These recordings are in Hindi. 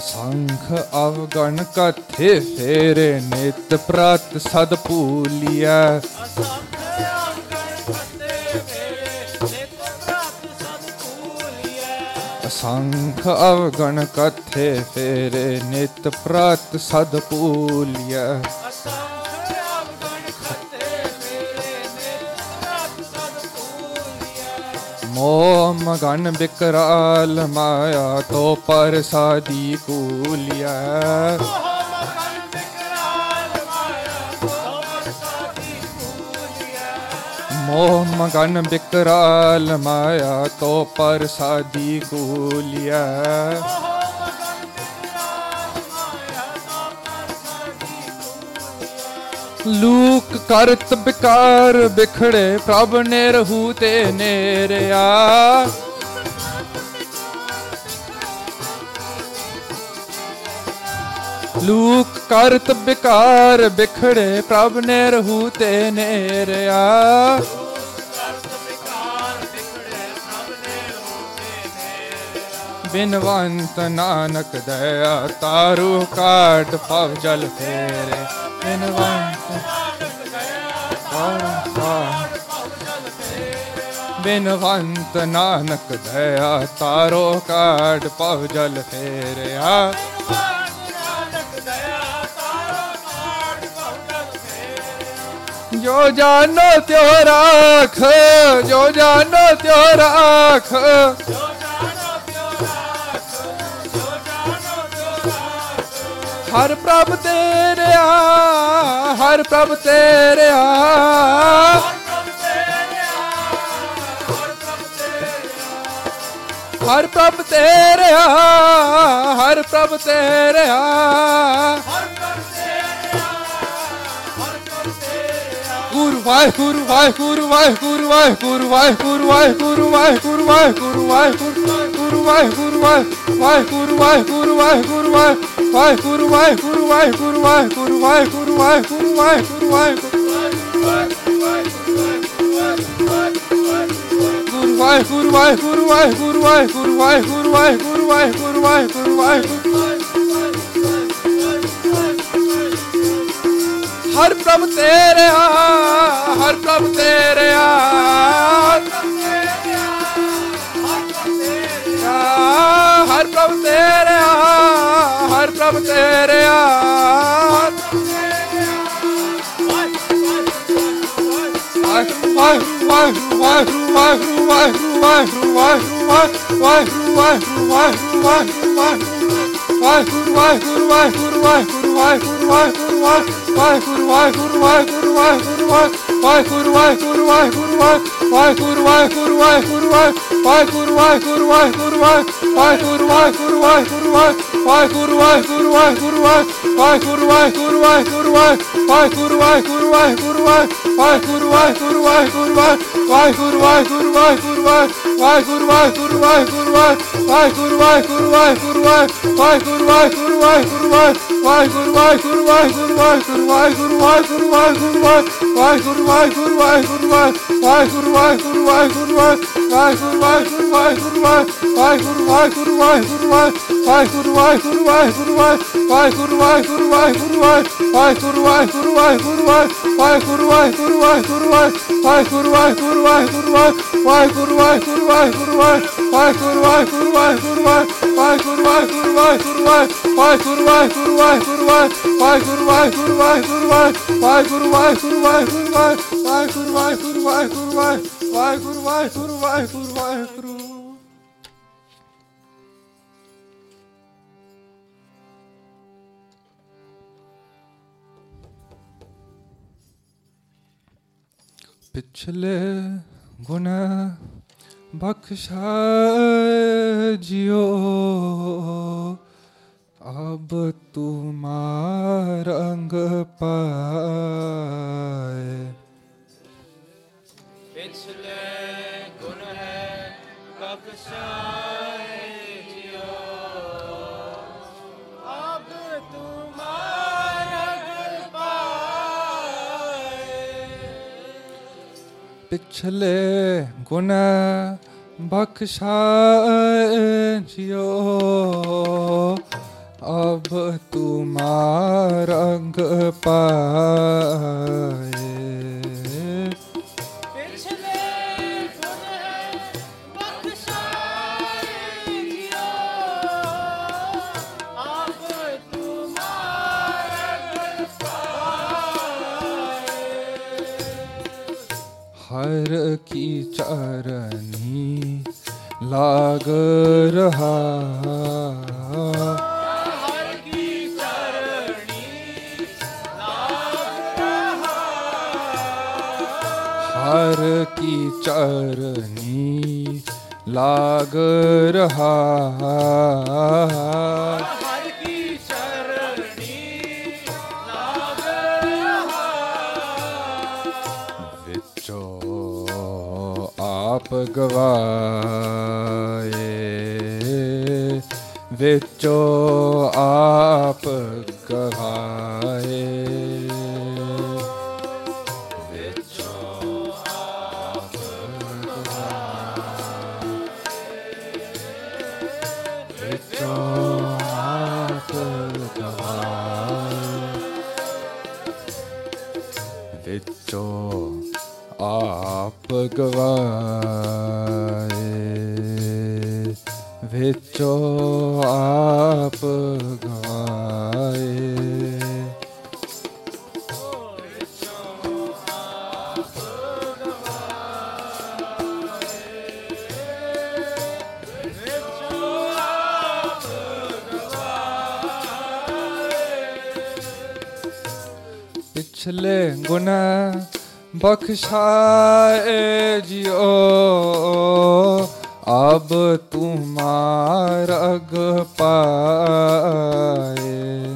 संख अवगण कथे फेरे नित प्रत सद भूलिया संख अवगण कथे फेरे नित प्रत सद भूलिया मोह मगन बिकराल माया तो परसादी कूलिया मोह मगन बिकराल माया तो परसादी कूलिया लूक करत बिकार बिखड़े प्रभ ने रहू ते नेरिया लूक करत बिकार बिखड़े प्रभ ने रहू ते नेरिया बिनवंत नानक दया तारू काट पव जल फेरे बिनवंत बिनवंत नानक दया तारो काट पव जल फेरिया जो जानो त्यो राख जो जानो त्यो राख हर प्रभ तेरे हर प्रभ तेरे हर प्रभ तेरे हर प्रभ तेरे गुरु वाहे गुरु वाहे गुरु वाहे गुरु वाहे गुरु वाहे गुरु वाहे गुरु वाहे गुरु वाहे गुरु वाहे गुरु वाहे गुरु वाहे वाहे गुरु वाहे गुरु वाहे गुरु वाहे वाहे गुरु वाहे गुरु वाहे गुरु वाहे गुरु वाहे गुरु वाहे गुरु वाहे गुरु वाहे गुरु वाहे गुरु वाहे गुरु वाहे गुरु वाहे गुरु वाहे गुरु वाहे गुरु वाहे गुरु वाहे गुरु वाहे हर प्रभ तेरे हर प्रभ तेरे हर प्रभ तेरे हर प्रभ तेरे पिछले गुनाह बख्शा जियो अब तुम्हारा रंग पाए पिछले गुनाह बख्शा जियो अब तुम्हारा रंग पाए पिछले गुनाह बख्शा जियो हर की चरनी लाग रहा, हर की चरनी लाग रहा, हर की चरनी लाग रहा, हर की चरनी लाग रहा, विचो आप गवाए, विचो आप गवाए, विचो आप गवाए, विचो आप गवाए, विचो आप गवाए, विचो आप गवाए, पिछले गुना बख्शाए जियो, अब तुम्हारा रग पाए,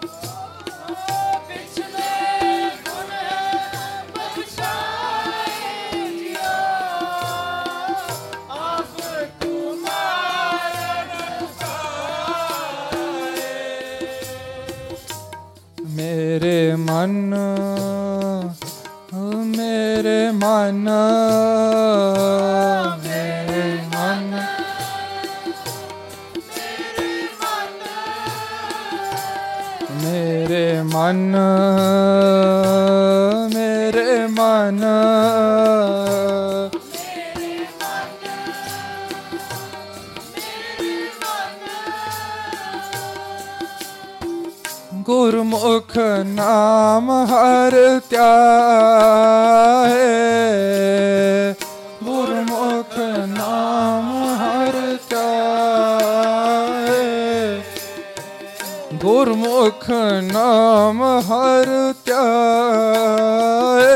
पिछले गुनाह बख्शाए जियो, अब तुम्हारा रग पाए, मेरे मन, मेरे मन, मेरे मन, मेरे मन, मेरे मन, गुरमुख नाम हर त्याए, गुरमुख नाम हर त्याए, गुरमुख नाम हर त्याए,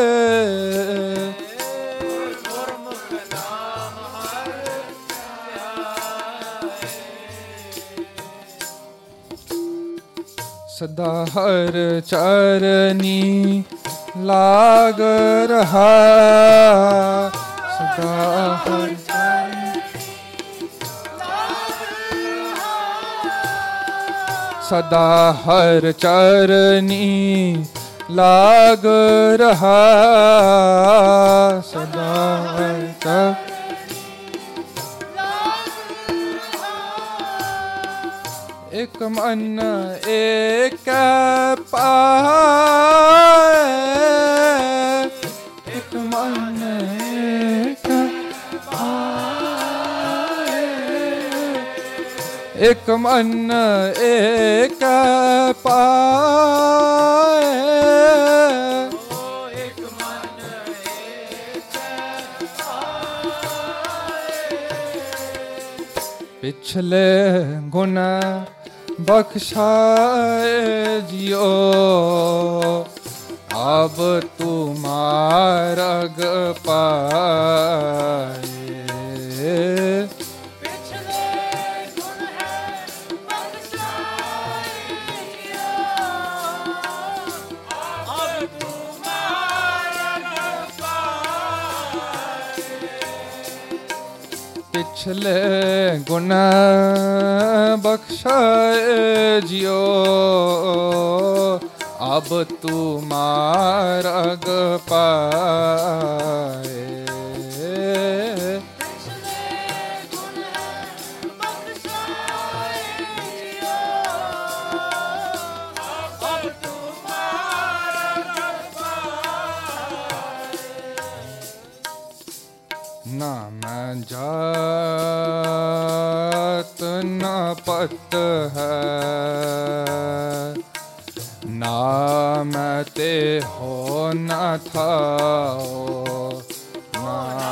सदा हर चरनी लाग रहा, सदा हर सदा हर चरनी लाग रहा, सदा हर चरनी एक मन एक पाए, एक मन एक पाए, एक मन एक पाए, एक मन एक पाए, पिछले गुना बख्शाए जियो, अब तुम्हारा रग पाए, पिछले गुनाह बख्शाए जियो, अब तुम्हारा रग पाए, पिछले गुना बख्शाए जियो, अब तुम्हारा रग पाए, ना मैं जात न पत है, ना मैं ते हो न था, ना